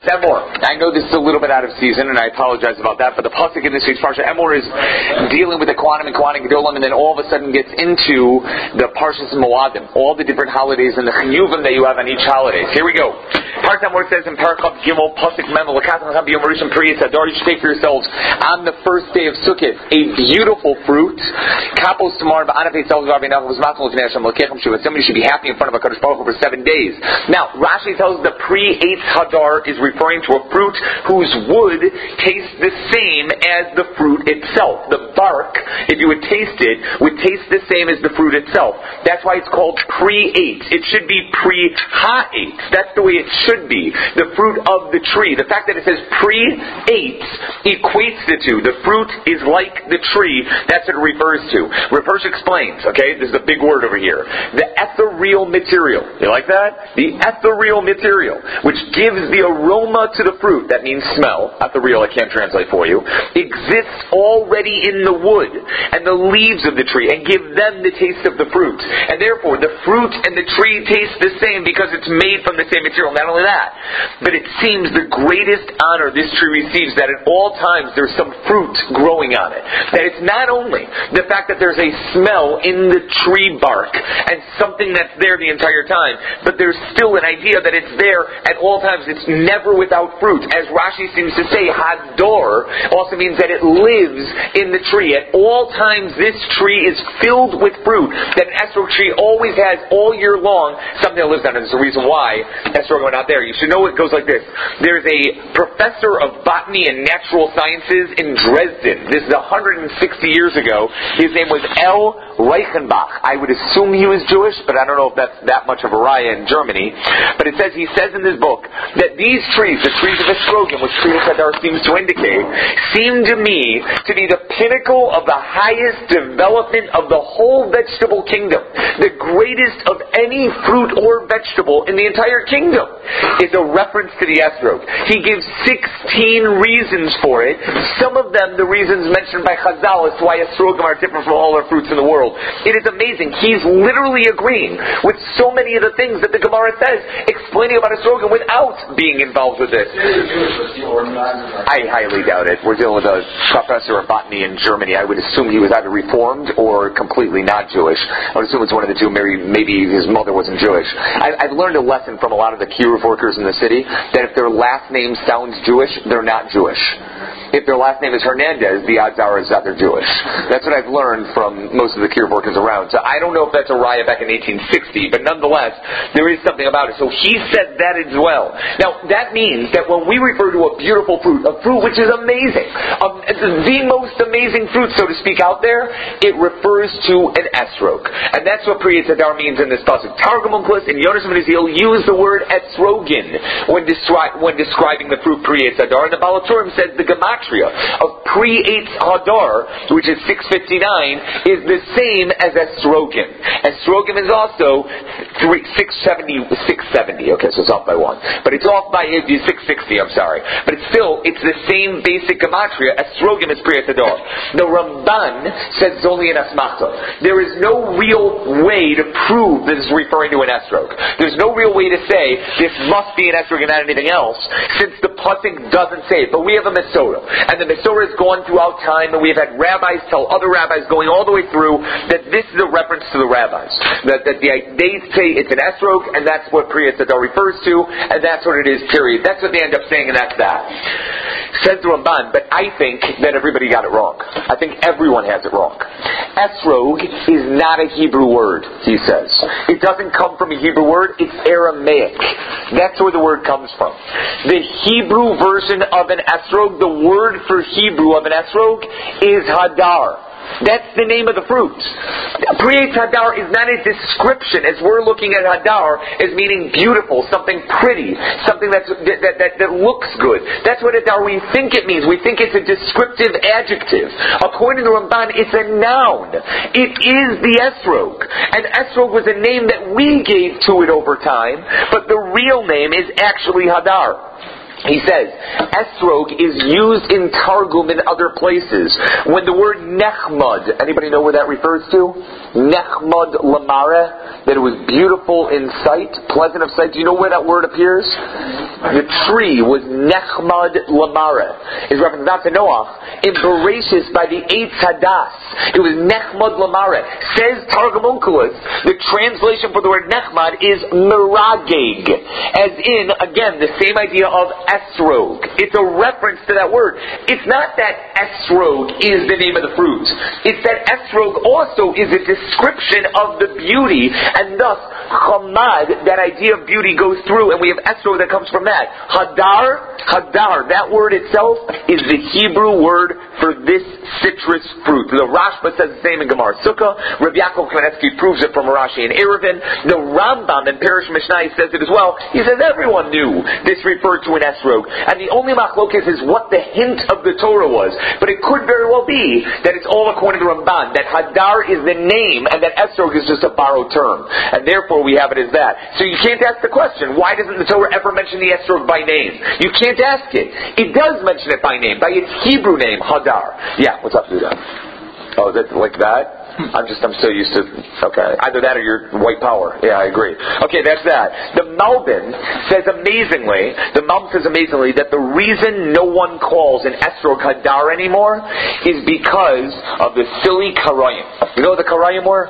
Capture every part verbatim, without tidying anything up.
Emor. I know this is a little bit out of season, and I apologize about that, but the pasuk in this week's parsha, Emor, is dealing with the Kohanim and Kohanim Gedolim, and then all of a sudden gets into the Parshas Moadim, all the different holidays and the chiyuvim that you have on each holiday. Here we go. Parshat Emor says in Parachav Gimel, pasuk Mem, L'katan L'cham B'yom Rishon Priyat Hadar, you should take for yourselves on the first day of Sukkot a beautiful fruit. Kapos Tamar Ba'anaf Eitzel Garvei Navos Matzon L'Knei Hashem L'kechem Shiva. Somebody should be happy in front of a Kadosh Baruch Hu for seven days. Now, Rashi tells us the pre-Eitz Hadar is referring to a fruit whose wood tastes the same as the fruit itself. The bark, if you would taste it, would taste the same as the fruit itself. That's why it's called pre-Eitz. It should be pre-ha-Eitz. That's the way it should be. The fruit of the tree. The fact that it says pre-Eitz equates the two. The fruit is like the tree. That's what it refers to. Rav explains, okay, this is a big word over here. The ethereal material. You like that? The ethereal material, which gives the aroma to the fruit, that means smell, ethereal I can't translate for you, exists already in the wood and the leaves of the tree and give them the taste of the fruit. And therefore the fruit and the tree taste the same because it's made from the same material. Not only that, but it seems the greatest honor this tree receives that at all times there's some fruit growing on it. That it's not only the fact that there's a smell in the tree bark and something that's there the entire time, but there's still an idea that it's there at all times. It's never without fruit. As Rashi seems to say, Hador also means that it lives in the tree. At all times this tree is filled with fruit. That an esrog tree always has all year long something that lives on it. There's a reason why esrog are not there. You should know it goes like this. There's a professor of botany and natural sciences in Dresden. This is one hundred sixty years ago. His name was L. Reichenbach. I would assume he was Jewish, but I don't know if that's that much of a raya in Germany. But it says, he says in this book, that these trees, the trees of estrogen, which Kriyas Hadar seems to indicate, seem to me to be the pinnacle of the highest development of the whole vegetable kingdom. The greatest of any fruit or vegetable in the entire kingdom is a reference to the esrog. He gives sixteen reasons for it. Some of them, the reasons mentioned by Chazal as to why esrogim are different from all other fruits in the world. It is amazing. He's literally agreeing with so many of the things that the Gemara says, explaining about esrogim without being involved with it. I highly doubt it. We're dealing with a professor of botany in Germany. I would assume he was either Reformed or completely not Jewish. I would assume it's one of the two. Maybe, maybe his mother wasn't Jewish. I, I've learned a lesson from a lot of the kiruv workers in the city that if their last name sounds Jewish, they're not Jewish. If their last name is Hernandez, the odds are is that they're Jewish. That's what I've learned from most of the kiruv workers around. So I don't know if that's a raya back in eighteen sixty, but nonetheless, there is something about it. So he said that as well. Now, that means that when we refer to a beautiful fruit, a fruit which is amazing, um, the most amazing fruit, so to speak, out there, it refers to an esrog. And that's what Priyat Hadar means in this pasuk. Targum Onkelos and Yonas ben Uziel use the word esrogin when, descri- when describing the fruit Priyat Hadar. And the Baal HaTurim says the gematria of Pre-Eitz Hadar, which is six fifty-nine, is the same as esrogin. Esrogin is also six seventy, six seventy. Okay, so it's off by one. But it's off by six sixty, I'm sorry. But it's still, it's the same basic gematria. Esrogin is Priyat Hadar. The Ramban says it's only an asmachta. There is no real way to prove this is referring to an esrog. There's no real way to say this must be an esrog and not anything else, since the pasuk doesn't say it. But we have a Mesorah, and the Mesorah has gone throughout time, and we've had rabbis tell other rabbis going all the way through that this is a reference to the rabbis. That, that the, they say it's an esrog, and that's what Priyat Hadar refers to, and that's what it is, period. That's what they end up saying, and that's that. Says the Ramban, but I think that everybody got it wrong. I think everyone has it wrong. Esrog is not a Hebrew word, he says. It doesn't come from a Hebrew word, it's Aramaic. That's where the word comes from. The Hebrew version of an esrog, the word for Hebrew of an esrog, is Hadar. That's the name of the fruit. Priyat Hadar is not a description, as we're looking at Hadar, as meaning beautiful, something pretty, something that's, that, that, that, that looks good. That's what Hadar we think it means. We think it's a descriptive adjective. According to Ramban, it's a noun. It is the esrog. And esrog was a name that we gave to it over time, but the real name is actually Hadar. He says, esrog is used in Targum in other places. When the word nechmad, anybody know where that refers to? Nechmad lamare, that it was beautiful in sight, pleasant of sight. Do you know where that word appears? The tree was nechmad lamare. Is reference not to Noah. In Bereshis by the Eitz Hadas, it was nechmad lamare. Says Targum Onkelos, the translation for the word nechmad is merageg. As in, again, the same idea of esrog. It's a reference to that word. It's not that esrog is the name of the fruit. It's that esrog also is a description of the beauty, and thus chamad, that idea of beauty, goes through, and we have esrog that comes from that. Hadar, hadar, that word itself is the Hebrew word for this citrus fruit. The Rashba says the same in Gemara Sukkah. Rabbi Yaakov Kamenetsky proves it from Rashi and Eruvin. The Rambam in Perish Mishnah says it as well. He says everyone knew this referred to an esrog. And the only machlokes is what the hint of the Torah was. But it could very well be that it's all according to Ramban, that Hadar is the name and that esrog is just a borrowed term. And therefore we have it as that. So you can't ask the question, why doesn't the Torah ever mention the esrog by name? You can't ask it. It does mention it by name, by its Hebrew name, Hadar. Yeah, what's up, Judah? Oh, is it like that? I'm just, I'm so used to, okay. Either that or your white power. Yeah, I agree. Okay, that's that. The Malbim says amazingly, the Malbim says amazingly that the reason no one calls an esrog Hadar anymore is because of the silly Karayim. You know what the Karayim were?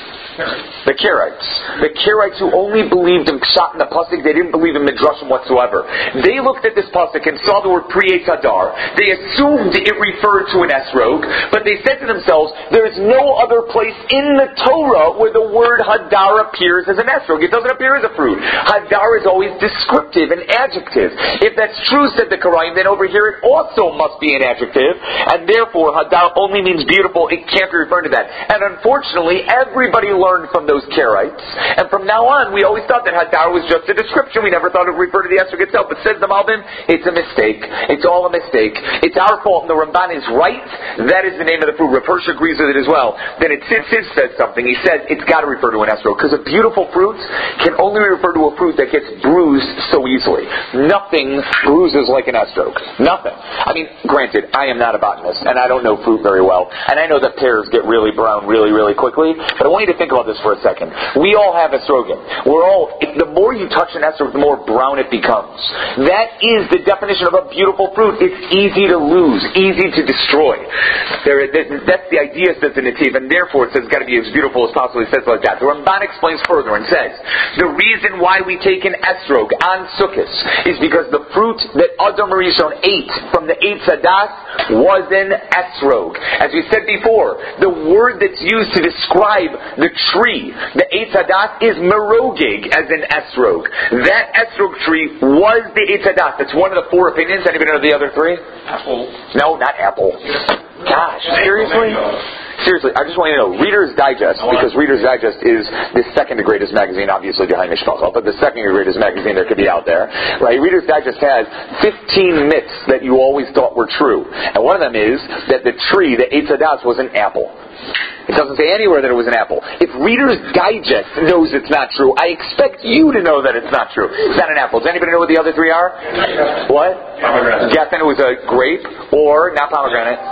The Karaites. The Karaites who only believed in Pshat and the Pasuk, they didn't believe in Midrashim whatsoever. They looked at this Pasuk and saw the word Pri Hadar. They assumed it referred to an esrog, but they said to themselves, there is no other place in the Torah where the word Hadar appears as an esrog. It doesn't appear as a fruit. Hadar is always descriptive, an adjective. If that's true, said the Karayim, then over here it also must be an adjective, and therefore Hadar only means beautiful. It can't be referring to that. And unfortunately, everybody learned from those Karaites, and from now on we always thought that Hadar was just a description. We never thought it referred to the esrog itself. But says the Malbim, it's a mistake. It's all a mistake. It's our fault, and the Ramban is right. That is the name of the fruit. Rav Hirsch agrees with it as well. Then it Sid says something. He says it's got to refer to an esrog, because a beautiful fruit can only refer to a fruit that gets bruised so easily. Nothing bruises like an esrog. Nothing. I mean, granted, I am not a botanist, and I don't know fruit very well, and I know that pears get really brown really, really quickly, but I want you to think about this for a second. We all have esrogim. We're all, if the more you touch an esrog, the more brown it becomes. That is the definition of a beautiful fruit. It's easy to lose, easy to destroy. There, that's the idea, says the Nativ, and therefore it says it's got to be as beautiful as possible. He says like that. The Ramban explains further and says, the reason why we take an esrog on Sukkot is because the fruit that Adam Rishon ate from the Eitz Hadas was an esrog. As we said before, the word that's used to describe the tree, the Eitz Hadas, is merogig, as in esrog. That esrog tree was the Eitz Hadas. That's one of the four opinions. Anybody know the other three? Apple. No, not apple. Gosh, seriously? Seriously, I just want you to know, Reader's Digest, because Reader's Digest is the second greatest magazine, obviously behind Mishpachah, but the second greatest magazine there could be out there, right? Reader's Digest has fifteen myths that you always thought were true. And one of them is that the tree, the Eitz Hadas, was an apple. It doesn't say anywhere that it was an apple. If Reader's Digest knows it's not true, I expect you to know that it's not true. It's not an apple. Does anybody know what the other three are? What? Pomegranate. Guess then it was a grape, or, not pomegranate,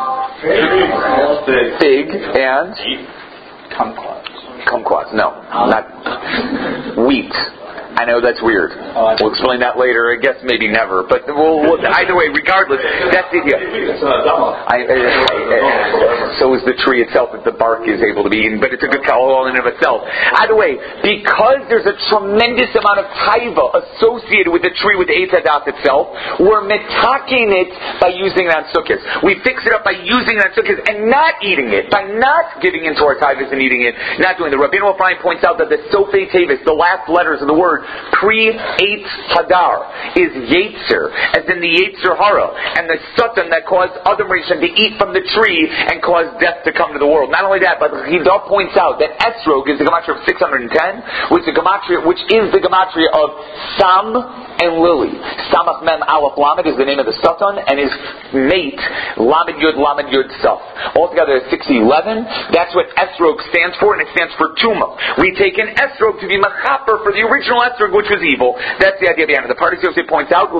fig, and? Kumquats. Kumquats. No, not wheat. I know that's weird. We'll explain that later. I guess maybe never. But we'll, we'll, either way, regardless, that's the idea. I, uh, so is the tree itself if the bark is able to be eaten. But it's a good all in and of itself. Either way, because there's a tremendous amount of taiva associated with the tree, with the Eitz Hadas itself, we're metaking it by using it on Sukkot. We fix it up by using it on Sukkot and not eating it, by not giving into our taivas and eating it, not doing the Rabbeinu Ephraim points out that the Sofei Tavis, the last letters of the word Pri Eitz Hadar, is Yetzer, as in the Yetzer Hara, and the Satan that caused Adam Rishon to eat from the tree and caused death to come to the world. Not only that, but Chida points out that Esrog is the gematria of six hundred ten, which is the gematria, which is the gematria of Sam and Lily. Samach Mem Aleph Lamed is the name of the Satan, and his mate Lamed Yud Lamed Yud Saf. Altogether, six eleven. That's what Esrog stands for, and it stands for Tuma. We take an Esrog to be Mechaper for the original esrog, which was evil. That's the idea behind it. The Pardes Yosef points out,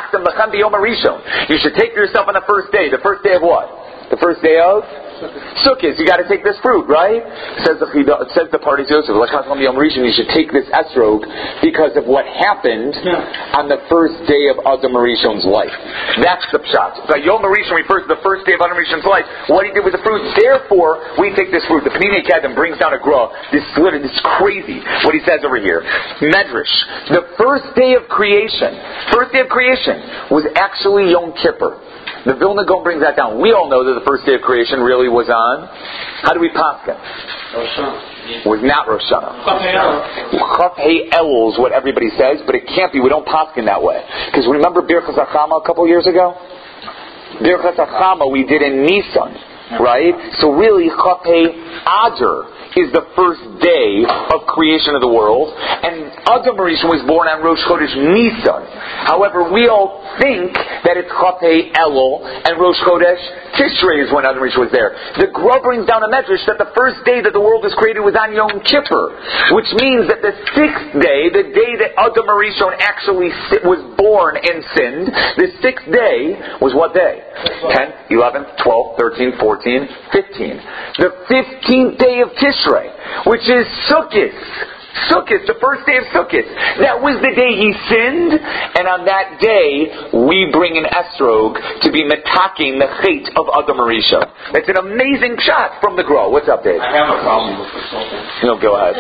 you should take yourself on the first day. The first day of what? The first day of Sukkot. You got to take this fruit, right? Says the says the Pardes Yosef, you should take this esrog because of what happened on the first day of Adam Rishon's life. That's the pshat. The Yom Rishon refers to the first day of Adam Rishon's life. What he did with the fruit. Therefore, we take this fruit. The Pnimei Kedem brings down a gra. This literally, this is crazy. What he says over here. Medrash. The first day of creation. First day of creation was actually Yom Kippur. The Vilna Gaon brings that down. We all know that the first day of creation really was on. How do we paskin? Rosh Hashanah. Was not Rosh Hashanah. Chaf Hei Elul is what everybody says, but it can't be. We don't paskin that way. Because remember Birchas Achama a couple years ago? Birchas Achama we did in Nisan, right? So really Chaf Hei Adar is the first day of creation of the world, and Adam Rishon was born on Rosh Chodesh Nisan. However, we all think that it's Chaf Hei Elul and Rosh Chodesh Tishrei is when Adam Rishon was there. The Gra brings down a medrash that the first day that the world was created was on Yom Kippur, which means that the sixth day, the day that Adam Rishon actually was born and sinned, the sixth day was what day? tenth, eleventh, twelfth, thirteenth, fourteenth, fifteenth. The fifteenth day of Tishrei, which is Sukkot. Sukkot, the first day of Sukkot. That was the day he sinned, and on that day, we bring an esrog to be metaking the chait of Adam Rishon. It's an amazing shot from the Gra. What's up, Dave? I have a problem with this whole thing. No, go ahead.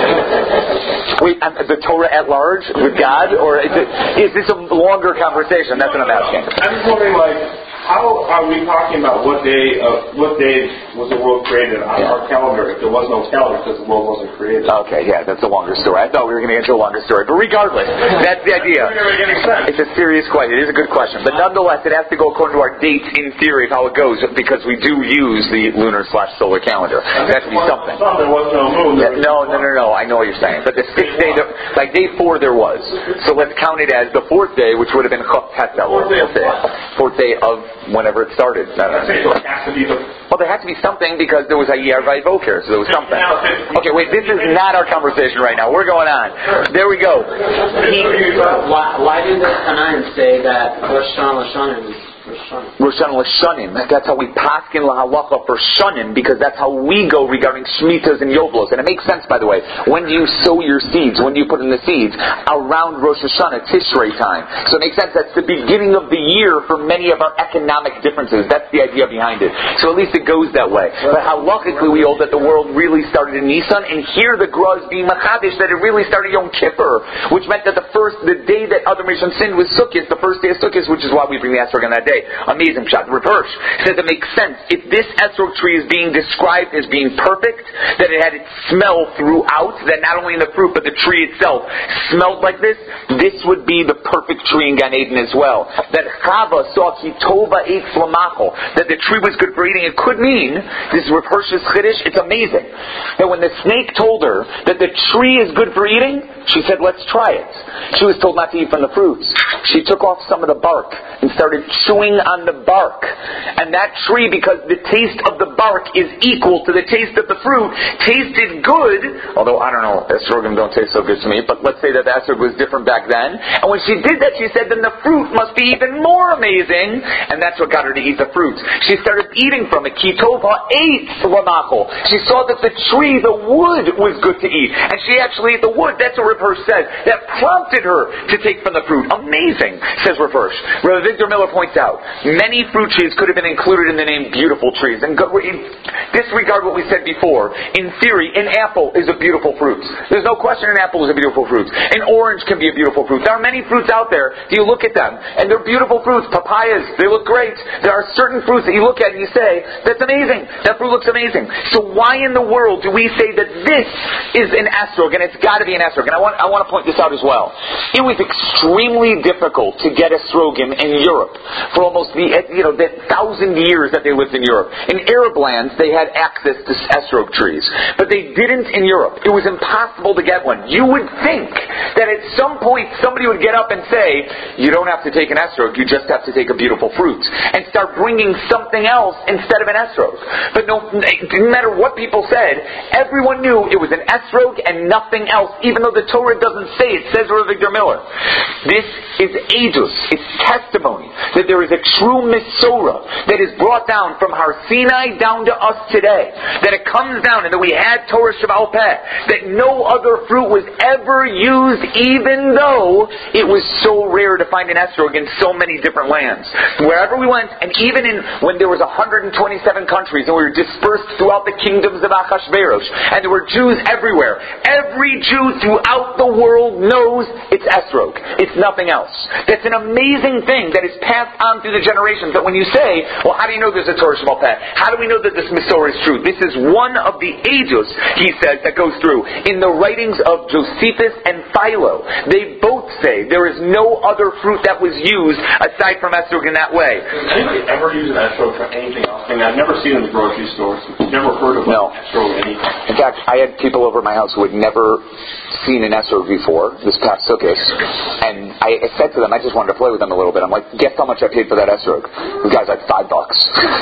Wait, um, the Torah at large with God, or is, it, is this a longer conversation? That's what I'm asking. I'm just wondering, like, how are we talking about what day of what day was the world created on yeah. our calendar if there was no calendar because the world wasn't created? Okay, yeah, that's a longer story. I thought we were going to get into a longer story, but regardless, that's the idea. It's a serious question. It is a good question, but nonetheless, it has to go according to our dates in theory of how it goes because we do use the lunar slash solar calendar. It has to be something. There was no moon. Yeah, no, no, no, no. I know what you're saying, but the sixth day, the, like day four, there was. So let's count it as the fourth day, which would have been Chaf Tetzaveh. Fourth day of what? Fourth day of whenever it started. No, no, no. So it has to be the. Well, there had to be something because there was a Yer Vayvoker, so there was something. Okay, wait, this is not our conversation right now. We're going on. There we go. He, why, why do the Tanaim say that Rosh Hashanah is Rosh Hashanah? Rosh Hashanah L'Shanim. That's how we paskin lahalacha for Shanim, because that's how we go regarding Shmitas and Yoblos. And it makes sense, by the way. When do you sow your seeds? When do you put in the seeds? Around Rosh Hashanah, Tishrei time. So it makes sense. That's the beginning of the year for many of our economic differences. That's the idea behind it. So at least it goes that way. But halachically, we hold that the world really started in Nisan, and here the Gra is being machadish that it really started Yom Kippur, which meant that the first, the day that Adam Rishon sinned was Sukkot, the first day of Sukkot, which is why we bring the esrog on that day. Amazing shot. Reverse says it makes sense. If this esrog tree is being described as being perfect, that it had its smell throughout, that not only in the fruit but the tree itself smelled like this, this would be the perfect tree in Gan Eden as well. That Chava saw Kitova ate flamachol, that the tree was good for eating. It could mean, this is Rav Hirsch's Chiddush, it's amazing, that when the snake told her that the tree is good for eating, she said, let's try it. She was told not to eat from the fruits. She took off some of the bark and started chewing on the bark. And that tree, because the taste of the bark is equal to the taste of the fruit, tasted good, although I don't know, esrogim don't taste so good to me, but let's say that the esrog was different back then. And when she did that, she said, then the fruit must be even more amazing. And that's what got her to eat the fruits. She started eating from it. Kitova ate lamachol. She saw that the tree, the wood, was good to eat. And she actually ate the wood. That's what Rav Hirsch says. That prompted her to take from the fruit. Amazing, says Rav Hirsch. Rav Victor Miller points out, many fruit trees could have been included in the name beautiful trees. And go, disregard what we said before. In theory, an apple is a beautiful fruit. There's no question an apple is a beautiful fruit. An orange can be a beautiful fruit. There are many fruits out there. You look at them, and they're beautiful fruits. Papayas, they look great. There are certain fruits that you look at and you say, that's amazing. That fruit looks amazing. So why in the world do we say that this is an esrog, and it's got to be an esrog? And I want, I want to point this out as well. It was extremely difficult to get esrogim in Europe for for almost the you know the thousand years that they lived in Europe. In Arab lands, they had access to esrog trees, but they didn't in Europe. It was impossible to get one. You would think that at some point somebody would get up and say, you don't have to take an esrog, you just have to take a beautiful fruit, and start bringing something else instead of an esrog. But no, it didn't matter what people said, everyone knew it was an esrog and nothing else, even though the Torah doesn't say it. Says Rav Victor Miller. This is edus, it's testimony that there is a true Mesorah that is brought down from Har Sinai down to us today. That it comes down and that we had Torah Sheba'al Peh. That no other fruit was ever used, even though it was so rare to find an esrog in so many different lands. Wherever we went, and even in when there was one hundred twenty-seven countries and we were dispersed throughout the kingdoms of Achashverosh, and there were Jews everywhere. Every Jew throughout the world knows it's esrog. It's nothing else. That's an amazing thing that is passed on through the generations. That when you say, well, how do you know there's a Torah Sheba'al Peh? How do we know that this Mesorah is true? This is one of the ages, he says, that goes through. In the writings of Josephus and Philo, they both say there is no other fruit that was used aside from esrog in that way. Does anybody ever use an esrog for anything else? I mean, I've never seen it in the grocery stores. Never heard of no. an esrog anything. In fact, I had people over at my house who had never seen an esrog before, this past Sukkot, and I said to them, I just wanted to play with them a little bit. I'm like, guess how much I paid for that esrog? The guy's like, five bucks.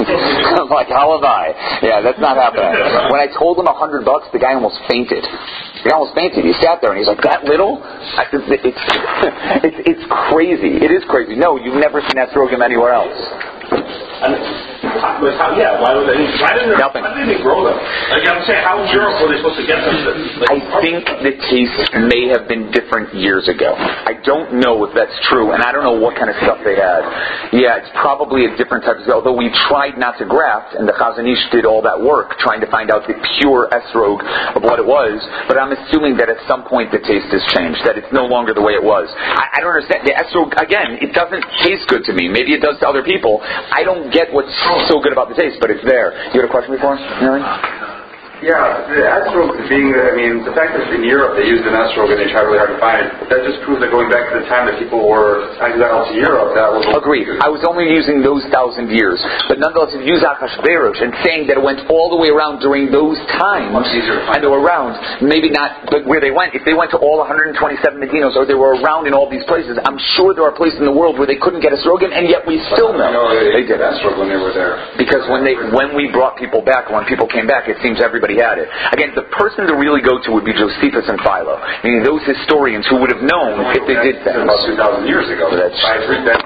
I'm like, how have I? Yeah, that's not happening. When I told him a hundred bucks, the guy almost fainted. He almost fainted. He sat there and he's like, that little? I, it's, it's, it's crazy. It is crazy. No, you've never seen esrogim anywhere else. And but how, yeah, why was they? Why didn't they, Nothing. why didn't they grow them? Like I'm saying, how in Europe were they supposed to get them? To, like, I think the taste may have been different years ago. I don't know if that's true, and I don't know what kind of stuff they had. Yeah, it's probably a different type of stuff. Although we tried not to graft, and the Chazon Ish did all that work trying to find out the pure esrog of what it was. But I'm assuming that at some point the taste has changed. That it's no longer the way it was. I, I don't understand the esrog. Again, it doesn't taste good to me. Maybe it does to other people. I don't get what's so good about the taste, but it's there. You had a question before, Mary? Yeah, the esrog being, I mean, the fact that in Europe they used an esrog and they tried really hard to find it, that just proves that going back to the time that people were exiled to Europe, that was... Agreed. I was only using those thousand years. But nonetheless, if you use Achashverosh and saying that it went all the way around during those times, and they were around, maybe not, but where they went, if they went to all one hundred twenty-seven Medinos, or they were around in all these places, I'm sure there are places in the world where they couldn't get esrogim, and yet we still know, know they, they did esrog when they were there. Because when they when we brought people back, when people came back, it seems everybody had it. Again, the person to really go to would be Josephus and Philo, meaning those historians who would have known if they did things. About two thousand years ago. That's, I agree that.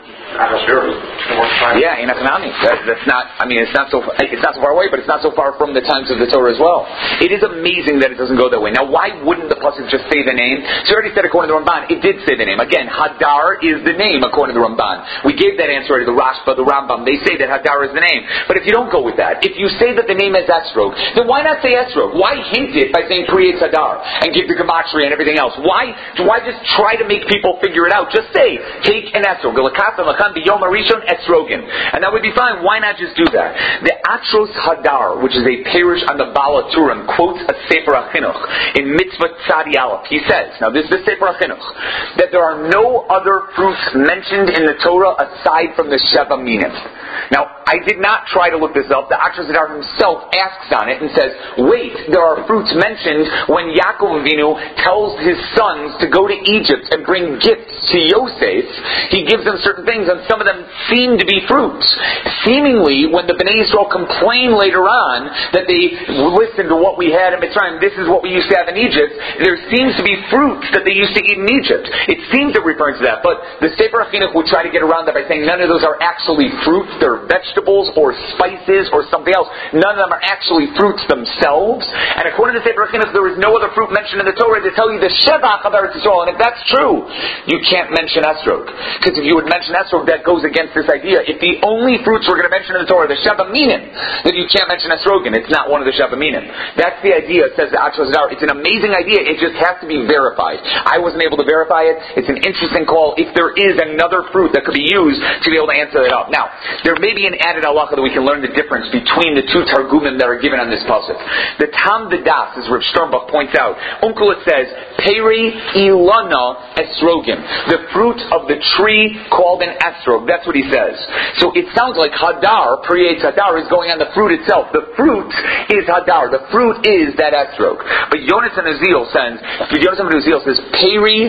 Yeah, in economy. That, that's not. I mean, it's not so. It's not so far away, but it's not so far from the times of the Torah as well. It is amazing that it doesn't go that way. Now, why wouldn't the pasuk just say the name? So already said according to the Ramban, it did say the name. Again, Hadar is the name according to the Ramban. We gave that answer already. The Rashba, the Rambam, they say that Hadar is the name. But if you don't go with that, if you say that the name is esrog, then why not say esrog? Why hint it by saying creates Hadar and give the gematria and everything else? Why? Why just try to make people figure it out? Just say take an esrog. B'yom Harishon esrogin, and that would be fine. Why not just do that? The Atros Hadar, which is a parish on the Baal HaTurim, quotes a Sefer HaChinuch in Mitzvah Tzadi Aleph. He says, now this is the Sefer HaChinuch, that there are no other fruits mentioned in the Torah aside from the Sheva Minim. Now, I did not try to look this up. The Atros Hadar himself asks on it and says, wait, there are fruits mentioned when Yaakov Avinu tells his sons to go to Egypt and bring gifts to Yosef. He gives them certain things, and some of them seem to be fruits. Seemingly, when the Bnei Yisrael complain later on that they listened to what we had in Mitzrayim, this is what we used to have in Egypt, there seems to be fruits that they used to eat in Egypt. It seems to refer to that, but the Sefer HaChinuch would try to get around that by saying none of those are actually fruits, they're vegetables or spices or something else. None of them are actually fruits themselves. And according to the Sefer HaChinuch, there is no other fruit mentioned in the Torah to tell you the Shevach of Eretz Yisrael. And if that's true, you can't mention esrog. Because if you would mention esrog, that goes against this idea. If the only fruits we're going to mention in the Torah are the Sheva Minim, then you can't mention esrogin. It's not one of the Sheva Minim. That's the idea, says the Atros Hadar. It's an amazing idea. It just has to be verified. I wasn't able to verify it. It's an interesting call if there is another fruit that could be used to be able to answer that up. Now, there may be an added halacha that we can learn the difference between the two targumim that are given on this pasuk. The Tam V'das, as Rav Sternbuch points out, Onkelos says, Peri Ilana Esrogim, the fruit of the tree called an esrog. That's what he says. So it sounds like Hadar, Pri Eitz Hadar, is going on the fruit itself. The fruit is Hadar. The fruit is that esrog. But Yonasan Uziel says, Yonasan Uziel says, Peri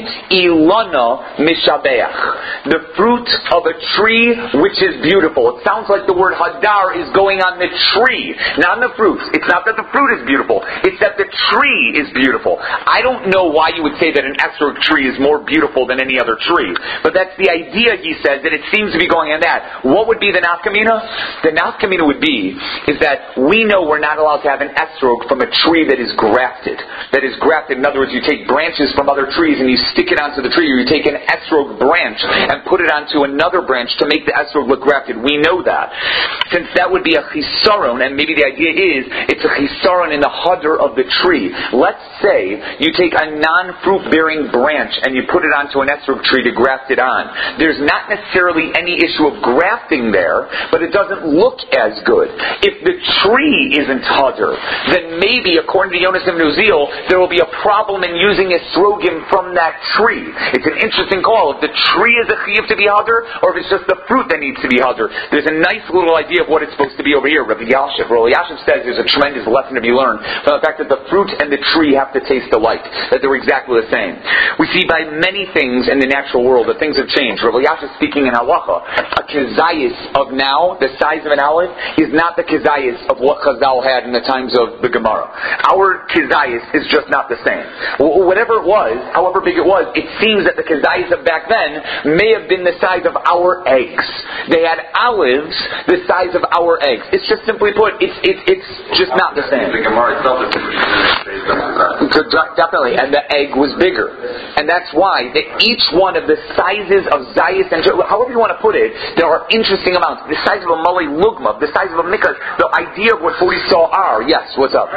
Ilana Mishabeach, the fruit of a tree which is beautiful. It sounds like the word Hadar is going on the tree, not on the fruit. It's not that the fruit is beautiful. It's that the tree is beautiful. I don't know why you would say that an esrog tree is more beautiful than any other tree. But that's the idea, he says, that it seems to be going on that. What would be the nafkamina? The nafkamina would be, is that we know we're not allowed to have an esrog from a tree that is grafted. That is grafted. In other words, you take branches from other trees and you stick it onto the tree, or you take an esrog branch and put it onto another branch to make the esrog look grafted. We know that. Since that would be a chisaron, and maybe the idea is it's a chisaron in the hadar of the tree. Let's say you take a non-fruit bearing branch and you put it onto an esrog tree to graft it on. There's not necessarily any issue of grafting there, but it doesn't look as good. If the tree isn't hadar, then maybe, according to Yonas Ibn Uziel, there will be a problem in using esrogim from that tree. It's an interesting call. If the tree is a chiyuv to be hadar, or if it's just the fruit that needs to be hadar. There's a nice little idea of what it's supposed to be over here. Rabbi Yashiv, Rabbi Yashiv says there's a tremendous lesson to be learned from the fact that the fruit and the tree have to taste alike, that they're exactly the same. We see by many things in the natural world that things have changed. Rabbi Yashiv speaking in halacha, a kizayis of now, the size of an aleph, is not the kizayis of what Chazal had in the times of the Gemara. Our kizayis is just not the same. Whatever it was, however big it was, it seems that the kizayis of back then may have been the size of our eggs. They had olives the size of our eggs. It's just simply put, it's it's it's just not the same. The Gemara itself is definitely, and the egg was bigger, and that's why that each one of the sizes of zayis and however you want to put it, there are interesting amounts. The size of a malei lugma, the size of a mikvah, the idea of what forty saw are. Yes, what's up?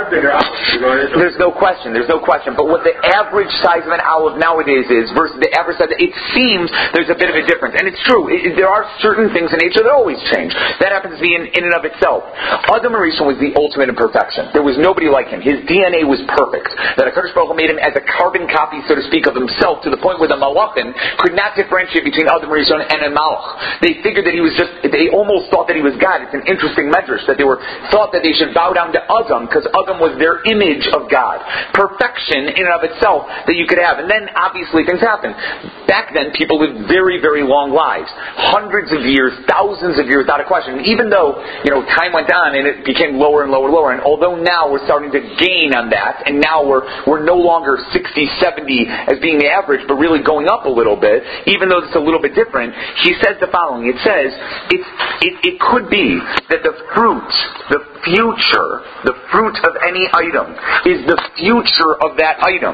There's no question. There's no question. But what the average size of an olive nowadays is versus the average size, it seems there's a bit of a difference, and it's true. It, there are certain things in nature that always change. That happens to be in, in and of itself. Adam Rishon was the ultimate in perfection. There was nobody like him. His D N A was perfect. That HaKadosh Baruch Hu made him as a carbon copy, so to speak, of himself, to the point where the Malachim could not differentiate between Adam Rishon and a Malach. They figured that he was just, they almost thought that he was God. It's an interesting medrash that they were thought that they should bow down to Adam because Adam was their image of God. Perfection in and of itself that you could have. And then obviously things happen. Back then people lived very, very long lives. Hundreds of years, thousands of years, without a question. And even though, you know, time went on and it became lower and lower and lower, and although now we're starting to gain on that, and now we're we're no longer sixty, seventy as being the average, but really going up a little bit, even though it's a little bit different, he says the following. It says, it's, it, it could be that the fruit, the future, the fruit of any item is the future of that item.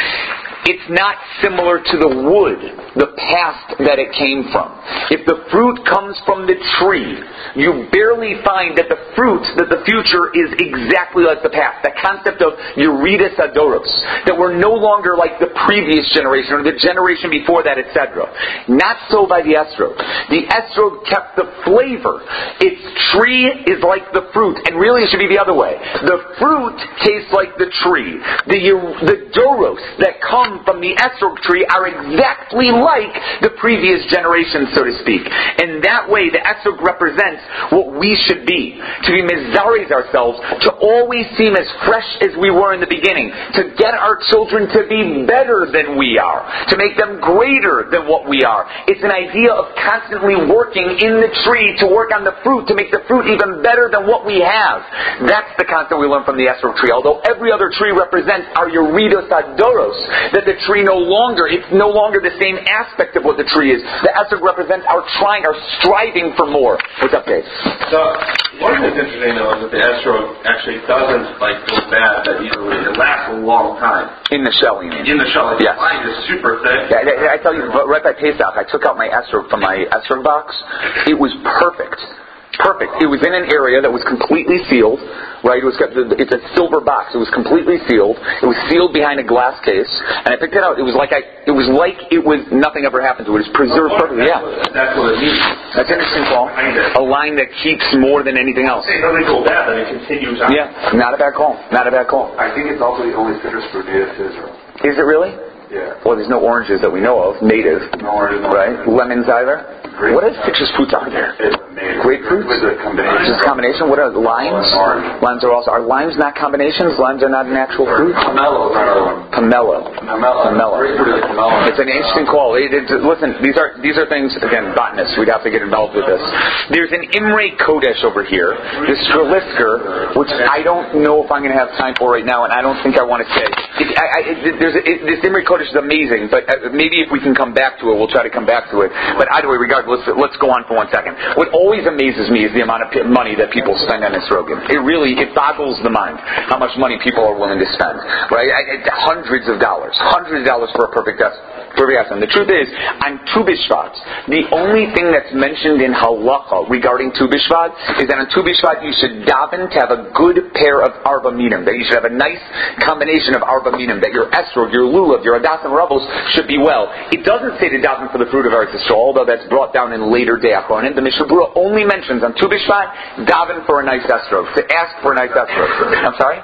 It's not similar to the wood, the past that it came from. If the fruit comes from the tree, you barely find that the fruit, that the future is exactly like the past. The concept of Yeridas Adoros, that we're no longer like the previous generation or the generation before that, et cetera. Not so by the esrog. The esrog kept the flavor. Its tree is like the fruit, and really it should be the other way. The fruit tastes like the tree. The the doros that come from the esrog tree are exactly like the previous generation, so to speak. And that way, the esrog represents what we should be. To be mizaris ourselves, to always seem as fresh as we were in the beginning. To get our children to be better than we are. To make them greater than what we are. It's an idea of constantly working in the tree to work on the fruit, to make the fruit even better than what we have. That's the concept we learn from the esrog tree. Although every other tree represents our Yeridos Adoros, that the tree no longer, it's no longer the same aspect of what the tree is. The esrog represents our trying, our striving for more. What's up, Dave? So, one thing that's interesting though is that the esrog actually doesn't like go bad that easily. It lasts a long time. In the shell, you mean? In the shell. Like yes. The line is super thick. Yeah, I, I tell you, right by Pesach, I took out my esrog from my esrog box. It was perfect. perfect. It was in an area that was completely sealed, right? It was it's a silver box. It was completely sealed. It was sealed behind a glass case, and I picked it out. It was like I, it was like it was nothing ever happened to it. It was preserved oh, perfectly. Yeah, that's what it means. That's interesting, Paul. A line that keeps more than anything else. It doesn't go bad, but it continues on. Yeah, not a bad call. Not a bad call. I think it's also the only citrus fruit native to Israel. Is it really? Yeah. Well, there's no oranges that we know of, native. No oranges, no right? oranges. Lemons either. Grape. What is citrus fruits are there? It's native. Grapefruits? It's a combination. It's a combination. What are limes? Orange. Limes are also. Are limes not combinations? Limes are not an actual fruit. Pomelo is another one. Pomelo. Pomelo. Pomelo. Grapefruit is pomelo. It's an interesting call. It, it, listen, these are these are things. Again, botanists. We'd have to get involved with this. There's an Imre Kodesh over here. This Strelitzker, which I don't know if I'm going to have time for right now, and I don't think I want to say. It, I, I, it, there's a, it, this Imre Kodesh is amazing, but uh, maybe if we can come back to it, we'll try to come back to it. But either way, regardless, let's go on for one second. What always amazes me is the amount of p- money that people spend on esrogim. It really, it boggles the mind how much money people are willing to spend. Right? I, I, hundreds of dollars. Hundreds of dollars for a perfect esrog. And the truth is, on Tu B'Shvat, the only thing that's mentioned in halacha regarding Tu B'Shvat is that on Tu B'Shvat you should daven to have a good pair of arba minim, that you should have a nice combination of arba minim, that your esrog, your lulav, your adasim ravos should be well. It doesn't say to daven for the fruit of Eretz Yisrael, although that's brought down in later day achronim. The Mishnah Berurah only mentions on Tu B'Shvat, daven for a nice esrog, to ask for a nice esrog. I'm sorry?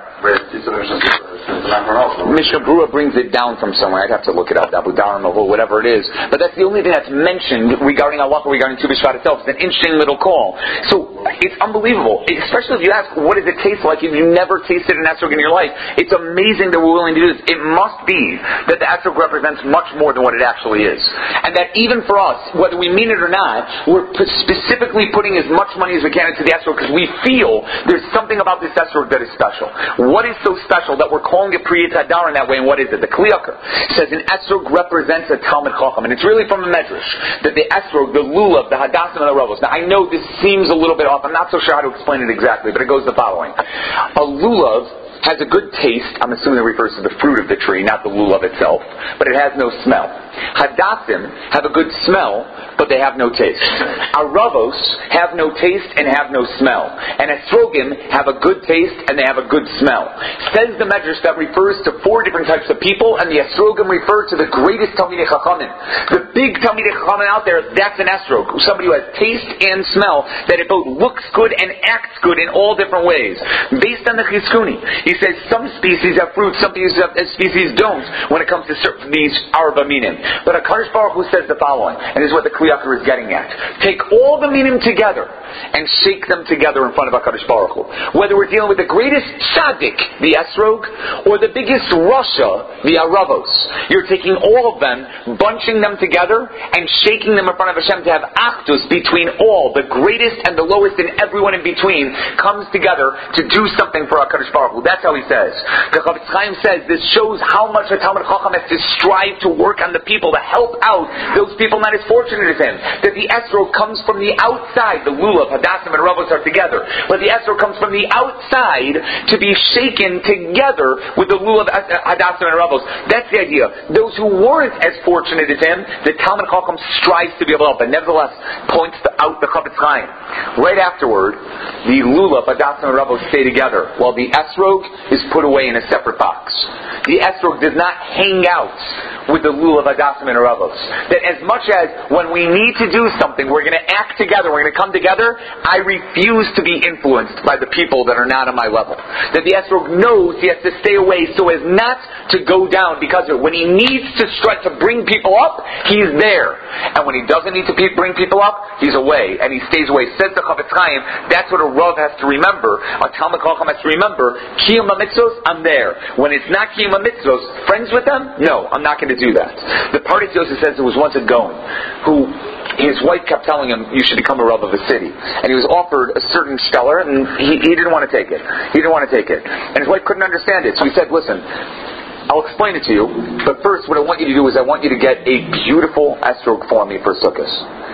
Mishnah Berurah brings it down from somewhere. I'd have to look it up, Abu Dharam or whatever it is. But that's the only thing that's mentioned regarding halacha, regarding Tu B'Shvat itself. It's an interesting little call. So it's unbelievable, especially if you ask, what does it taste like if you never tasted an esrog in your life? It's amazing that we're willing to do this. It must be that the esrog represents much more than what it actually is, and that even for us, whether we mean it or not, we're specifically putting as much money as we can into the esrog because we feel there's something about this esrog that is special. What is so special that we're calling it Priyat Hadar in that way, and what is it? The Kli Yakar says an esrog represents a Talmud Chacham, and it's really from a medrash that the esrog, the lulav, the hadassim, and the ravos. Now I know this seems a little bit off. I'm not so sure how to explain it exactly, but it goes the following: a lulav has a good taste. I'm assuming it refers to the fruit of the tree, not the lulav itself, but it has no smell. Hadassim have a good smell, but they have no taste. Aravos have no taste and have no smell. And esrogim have a good taste and they have a good smell. Says the medrash that refers to four different types of people, and the esrogim refer to the greatest Talmidei Chachamim. The big Talmidei Chachamim out there, that's an esrog. Somebody who has taste and smell, that it both looks good and acts good in all different ways. Based on the Chizkuni, he says some species have fruit, some species, have, species don't when it comes to certain these arba minim. But HaKadosh Baruch Hu says the following, and this is what the Kli Yakar is getting at. Take all the minim together and shake them together in front of HaKadosh Baruch Hu. Whether we're dealing with the greatest tzaddik, the esrog, or the biggest rasha, the aravos. You're taking all of them, bunching them together, and shaking them in front of Hashem to have achdus between all. The greatest and the lowest and everyone in between comes together to do something for HaKadosh Baruch Hu. That's how he says. The Chafetz Chaim says this shows how much a Talmud Chacham has to strive to work on the people, to help out those people not as fortunate as him. That the esrog comes from the outside. The lulav, hadassim, and ravos are together. But the esrog comes from the outside to be shaken together with the lulav, hadassim, and ravos. That's the idea. Those who weren't as fortunate as him, the Talmud Chacham strives to be able to help. But nevertheless, points out the Chafetz Chaim. Right afterward, the lulav, hadassim, and ravos stay together, while the esrog is put away in a separate box. The esrog does not hang out with the lulav, hadassim, and ravos. That as much as when we need to do something, we're going to act together, we're going to come together, I refuse to be influenced by the people that are not on my level. That the esrog knows he has to stay away so as not to go down because of it. When he needs to strike to bring people up, he's there. And when he doesn't need to pe- bring people up, he's away. And he stays away. Says the Chafetz Chaim, that's what a Rav has to remember. A Talmud Chacham has to remember, Kiyum HaMitzvos, I'm there. When it's not Kiyum HaMitzvos, friends with them? No, I'm not going to do that. The Pardes Yosef says there was once a Gaon who his wife kept telling him, you should become a Rav of a city. And he was offered a certain stellar, and he, he didn't want to take it. He didn't want to take it. And his wife couldn't understand it. So he said, listen, I'll explain it to you, but first what I want you to do is I want you to get a beautiful esrog for me for Sukkot.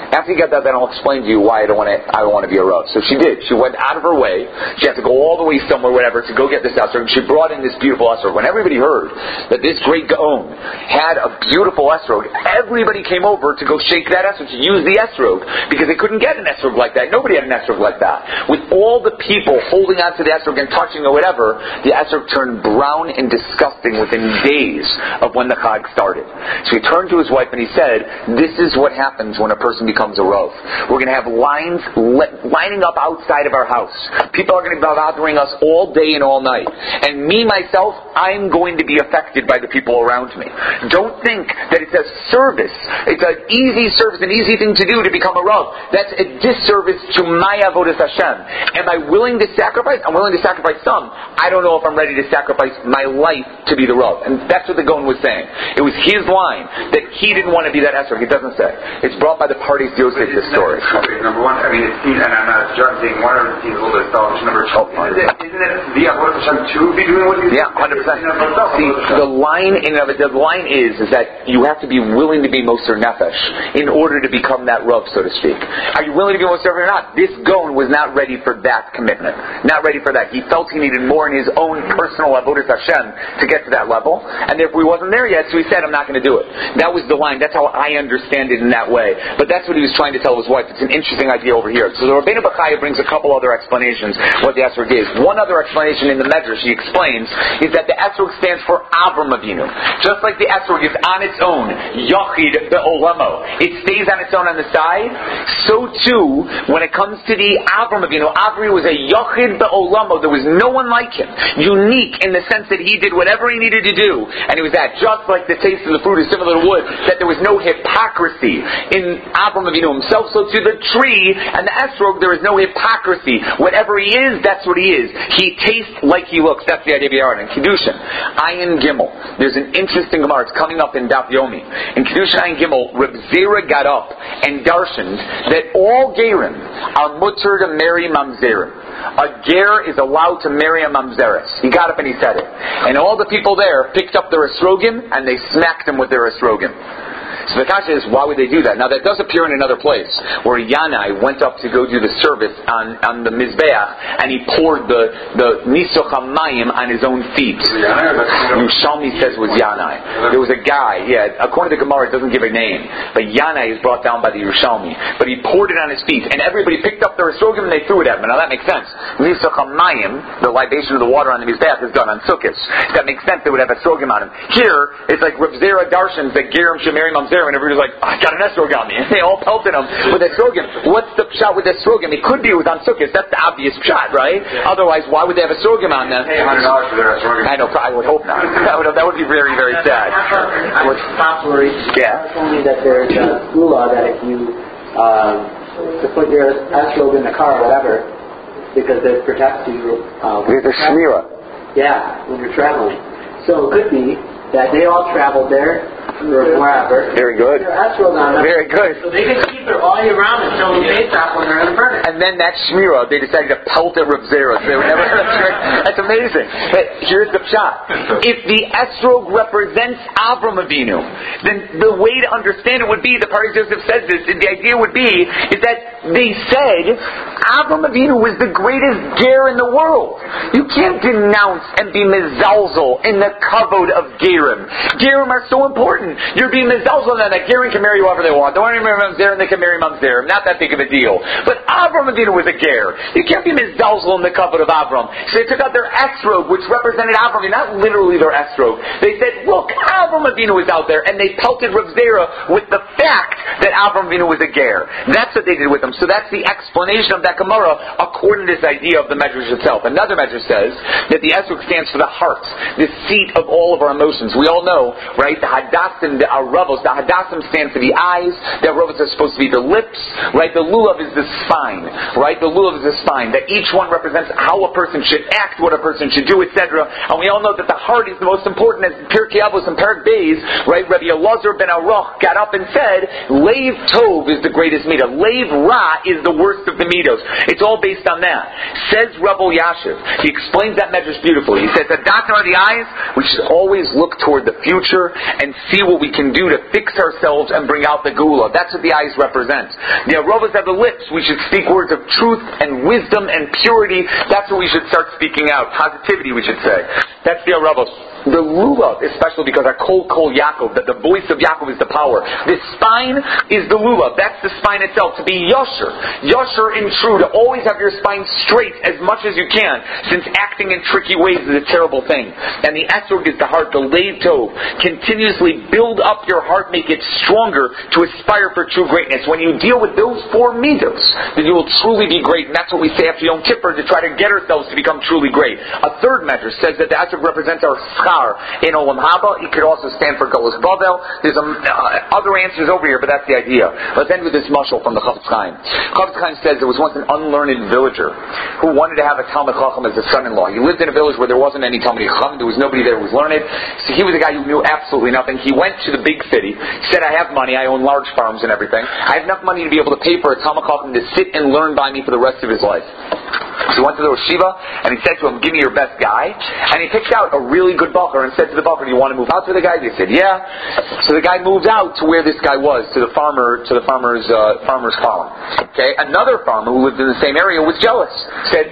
After you get that, then I'll explain to you why I don't want to. I don't want to be a Rav. So she did. She went out of her way. She had to go all the way somewhere, whatever, to go get this esrog. And she brought in this beautiful esrog. When everybody heard that this great Gaon had a beautiful esrog, everybody came over to go shake that esrog, to use the esrog, because they couldn't get an esrog like that. Nobody had an esrog like that. With all the people holding on to the esrog and touching or whatever, the esrog turned brown and disgusting within days of when the Chag started. So he turned to his wife and he said, "This is what happens when a person becomes a Rav. We're going to have lines li- lining up outside of our house. People are going to be bothering us all day and all night. And me, myself, I'm going to be affected by the people around me. Don't think that it's a service. It's an easy service, an easy thing to do to become a Rav. That's a disservice to my avodas Hashem. Am I willing to sacrifice? I'm willing to sacrifice some. I don't know if I'm ready to sacrifice my life to be the Rav." And that's what the Gaon was saying. It was his line that he didn't want to be that esrog. It doesn't say. It's brought by the parties Yosef, this story. Number one, I mean, it seems, and I'm not judging one of these a little bit selfish. Number two, Oh, isn't it, isn't it the avodas Hashem to be doing what he's Yeah, one hundred percent. See, the line in of it, the line is, is that you have to be willing to be Moser Nefesh in order to become that Rav, so to speak. Are you willing to be Moser Nefesh or not? This Gaon was not ready for that commitment. Not ready for that. He felt he needed more in his own personal avodas Hashem to get to that level, and therefore he wasn't there yet, so he said, "I'm not going to do it." That was the line. That's how I understand it in that way. But that's what he was trying to tell his wife. It's an interesting idea over here. So the Rabbeinu Bachaya brings a couple other explanations what the esrog is. One other explanation in the Medrash, he explains, is that the esrog stands for Avram Avinu. Just like the esrog is on its own, Yachid Be'olamo, it stays on its own on the side, so too, when it comes to the Avram Avinu, Avram was a Yachid Be'olamo. There was no one like him. Unique in the sense that he did whatever he needed to do, and it was that. Just like the taste of the fruit is similar to wood, that there was no hypocrisy in Avram Avinu himself, so to the tree and the esrog, there is no hypocrisy. Whatever he is, that's what he is. He tastes like he looks. That's the idea behind it. In Kiddushin, Ayin Gimel, there's an interesting Gemara. It's coming up in Daf Yomi. In Kiddushin Ayin Gimel, Reb Zera got up and darshaned that all gerim are mutter to marry mamzerim. A ger is allowed to marry a mamzeres. He got up and he said it. And all the people there picked up their esrogim and they smacked them with their esrogim. So the kasha is, why would they do that? Now that does appear in another place, where Yanai went up to go do the service on, on the Mizbeach, and he poured the, the Nisuch HaMayim on his own feet. Yerushalmi says it was Yanai. There was a guy, yeah, according to Gemara it doesn't give a name, but Yanai is brought down by the Yerushalmi. But he poured it on his feet, and everybody picked up their esrogim and they threw it at him. Now that makes sense. Nisuch HaMayim, the libation of the water on the Mizbeach, is done on Sukkot. That makes sense, they would have esrogim on him. Here, it's like Reb Zera Darshan that Gerim should marry Mamzer, and everybody's like, oh, I got an esrog on me. And they all pelted him with esrogim. What's the shot with esrogim? It could be it was on Sukkot. That's the obvious shot, right? Yeah. Otherwise, why would they have esrogim on them? Pay one hundred dollars for their esrogim. I know, I would hope not. That would, that would be very, very sad. Yeah. told me that there's a gula that if you, um, to put your esrog in the car or whatever, because it protects you. Uh, There's a shmira. Yeah, when you're traveling. So it could be that they all traveled there, or wherever. Very good. Very good. So they can keep it all year round until the Pesach when they're in the furnace. And then that shmira, they decided to pelt at Reb Zera. They were never. That's amazing. But here's the shot. If the esrog represents Avram Avinu, then the way to understand it would be, the Party Joseph says this, and the idea would be, is that they said Avram Avinu was the greatest ger in the world. You can't denounce and be mezalzel in the kavod of gerim. Gerim are so important. You're being mezalzel on that. That gerim can marry whoever they want. They want to marry mamzer and they can marry mamzer. Not that big of a deal. But Avram Avinu was a ger. You can't be mezalzel in the kavod of Avram. So they took out their esrog, which represented Avram, not literally their esrog. They said, look, Avram Avinu was out there, and they pelted Reb Zera with the fact that Avram Avinu was a ger. That's what they did with him. So that's the explanation of that Gemara according to this idea of the Medrash itself. Another Medrash says that the esrog stands for the heart, the seat of all of our emotions. We all know, right, the hadassim, the aravos, the hadassim stand for the eyes, the aravos are supposed to be the lips, right, the lulav is the spine, right, the lulav is the spine, that each one represents how a person should act, what a person should do, et cetera. And we all know that the heart is the most important, as Pirkei Avos and Perek Beis, right, Rabbi Elazar ben Aruch got up and said, Leiv Tov is the greatest midah, Leiv Ra is the worst of the midos. It's all based on that. Says Rebbe Yashiv, he explains that medrash beautifully. He says, the doctrine of the eyes, we should always look toward the future and see what we can do to fix ourselves and bring out the Geula. That's what the eyes represent. The Aravos have the lips. We should speak words of truth and wisdom and purity. That's what we should start speaking out. Positivity, we should say. That's the Aravos. The lulav is special because our kol kol Yaakov, that the voice of Yaakov is the power. The spine is the lulav. That's the spine itself. To be yasher, yasher and true, to always have your spine straight as much as you can, since acting in tricky ways is a terrible thing. And the esrog is the heart, the lev tov. Continuously build up your heart, make it stronger to aspire for true greatness. When you deal with those four midos, then you will truly be great. And that's what we say after Yom Kippur to try to get ourselves to become truly great. A third measure says that the esrog represents our in Olam Haba. It could also stand for Galus Bavel. There's a, uh, other answers over here, but that's the idea. Let's end with this mashal from the Chafetz Chaim. Chafetz Chaim says there was once an unlearned villager who wanted to have a Talmid Chacham as a son-in-law. He lived in a village where there wasn't any Talmid Chacham. There was nobody there who was learned. So he was a guy who knew absolutely nothing. He went to the big city. He said, I have money. I own large farms and everything. I have enough money to be able to pay for a Talmid Chacham to sit and learn by me for the rest of his life. So he went to the Rosh Yeshiva and he said to him, give me your best guy. And he picked out a really good bacher and said to the bacher, do you want to move out to the guy? They said, yeah. So the guy moved out to where this guy was, to the farmer, to the farmer's uh, farmer's farm. Okay. Another farmer who lived in the same area was jealous. Said,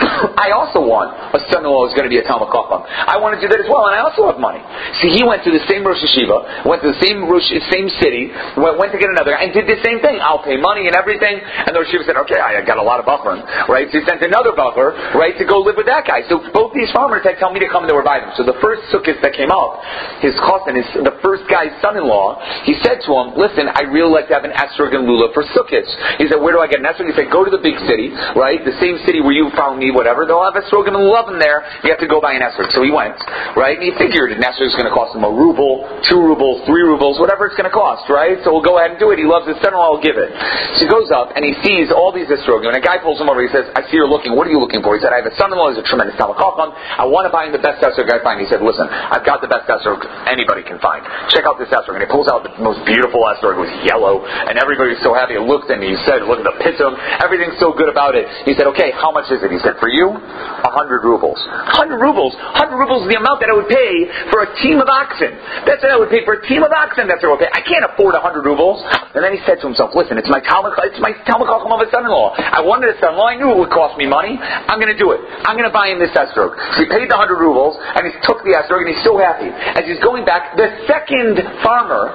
I also want a son-in-law who's going to be a Talmid Chacham. I want to do that as well, and I also have money. So he went to the same Rosh Yeshiva, went to the same Rosh, same city, went, went to get another guy, and did the same thing. I'll pay money and everything. And the Rosh Yeshiva said, okay, I got a lot of buffering, right? So he sent another buffer, right, to go live with that guy. So both these farmers had tell me to come and they were by them. So the first sukkah that came up, his chassan, his the first guy's son-in-law, he said to him, listen, I really like to have an esrog and lulav for sukkahs. He said, where do I get an esrog? He said, go to the big city, right, the same city where you found me, whatever, they'll have esrog and lulav in there, you have to go buy an esrog. So he went, right, and he figured an esrog is going to cost him a ruble, two rubles, three rubles, whatever it's going to cost, right, so we'll go ahead and do it. He loves his son-in-law, will give it. So he goes up and he sees all these esrog, and a guy pulls him over, he says, I see you're looking, what are you looking for? He said, I have a son-in-law who's a tremendous Talmid Chacham, I want to buy him the best esrog I find. He said, listen, I've got the best esrog anybody can find. Check out this esrog. And he pulls out the most beautiful esrog. It was yellow, and everybody was so happy. He looked and he said, look at the pitum, everything's so good about it. He said, okay, how much is it? He said, for you, a hundred rubles. Hundred rubles. Hundred rubles is the amount that I would pay for a team of oxen. That's what I would pay for a team of oxen. That's what I would pay. I can't afford a hundred rubles. And then he said to himself, listen, it's my Talmid, it's my Talmid Chacham of a son-in-law. I wanted a son-in-law. I knew it would cost me money. I'm going to do it. I'm going to buy him this esrog. So he paid the hundred rubles, and he took the esrog, and he's so happy. As he's going back, the second farmer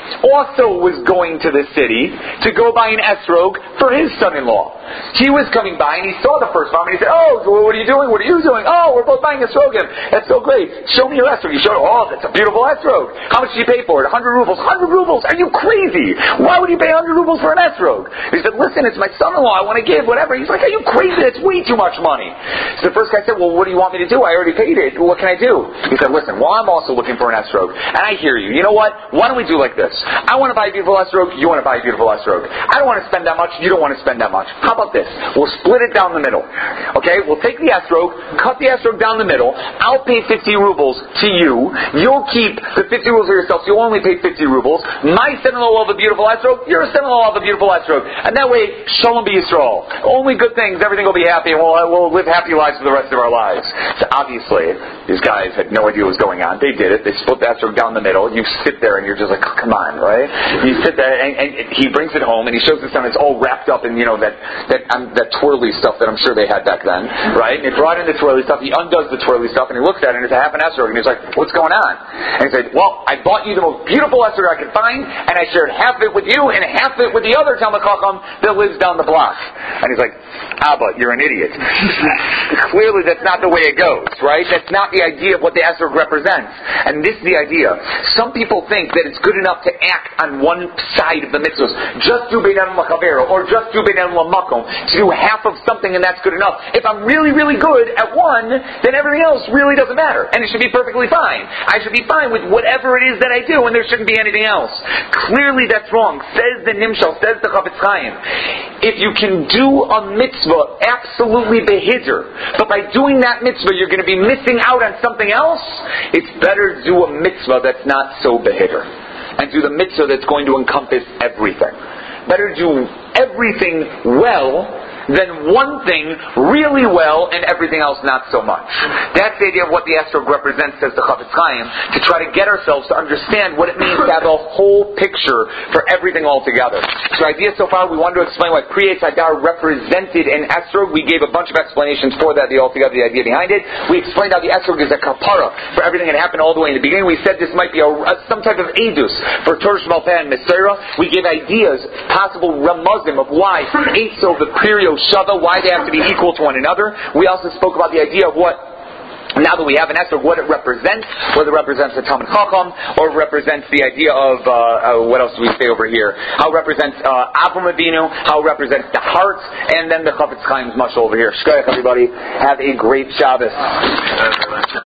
also was going to the city to go buy an esrog for his son-in-law. He was coming by and he saw the first farmer and he said, oh, what are you doing? What are you doing? Oh, we're both buying esrogim. That's so great. Show me your esrog. He showed, oh, that's a beautiful esrog. How much did you pay for it? one hundred rubles. one hundred rubles? Are you crazy? Why would you pay one hundred rubles for an esrog? He said, listen, it's my son-in-law. I want to give whatever. He's like, are you crazy? It's way too much money. So the first guy said, well, what do you want me to do? I already paid it. What can I do? He said, listen, well, I'm also looking for an esrog. And I hear you. You know what? Why don't we do like this? I want to buy a beautiful esrog. You want to buy a beautiful esrog. I don't want to spend that much. You don't want to spend that much. How about this? We'll split it down the middle. Okay? We'll take the esrog, cut the esrog down the middle. I'll pay fifty rubles to you. You'll keep the fifty rubles for yourself, so you'll only pay fifty rubles. My son-in-law will have a beautiful esrog. Your son-in-law will have a beautiful esrog. And that way, Shalom be Yisrael. Only good things. Everything will be happy, and we'll, we'll live happy lives for the rest of our lives. So obviously, these guys had no idea what was going on. They did it. They split the esrog down the middle. You sit there, and you're just like, oh, come on, right? You sit there, and, and he brings it home, and he shows the son. It's all wrapped up in, you know, that that um, that twirly stuff that I'm sure they had back then, right? And he brought in the twirly stuff. He undoes the twirly stuff, and he looks at it, and it's a half an esrog, and he's like, what's going on? And he said, well, I bought you the most beautiful esrog I could find, and I shared half of it with you, and half of it with the other Talmid Chacham that lives down the block. And he's like, Abba, you're an idiot. Clearly that's not the way it goes, right? That's not the idea of what the esrog represents. And this is the idea. Some people think that it's good enough to act on one side of the mitzvahs. Just do Beinanu L'Chavero, or just do Beinanu L'Makom. To do half of something and that's good enough. If I'm really, really good at one, then everything else really doesn't matter. And it should be perfectly fine. I should be fine with whatever it is that I do, and there shouldn't be anything else. Clearly that's wrong. Says the Nimshal, says the Chafetz Chaim. If you can do a mitzvah absolutely behidr, but by doing that mitzvah you're going to be missing out on something else, it's better to do a mitzvah that's not so behidr. And do the mitzvah that's going to encompass everything. Better do everything well, then one thing really well and everything else not so much. That's the idea of what the esrog represents, says the Chafetz Chaim, to try to get ourselves to understand what it means to have a whole picture for everything all together. So idea so far, we wanted to explain what Pri Eitz Hadar represented in esrog. We gave a bunch of explanations for that, the altogether, the idea behind it. We explained how the esrog is a kapara for everything that happened all the way in the beginning. We said this might be a, a, some type of edus for Torah Shmal Peh and Mesorah. We gave ideas, possible ramazim of why Eitzo, the Pirio Shava, why they have to be equal to one another. We also spoke about the idea of what, now that we have an esrog, what it represents, whether it represents the Talmud Chacham, or it represents the idea of, uh, uh, what else do we say over here, how it represents uh, Avram Avinu, how it represents the heart, and then the Chafetz Chaim's mushal over here. Shkoyach, everybody. Have a great Shabbos.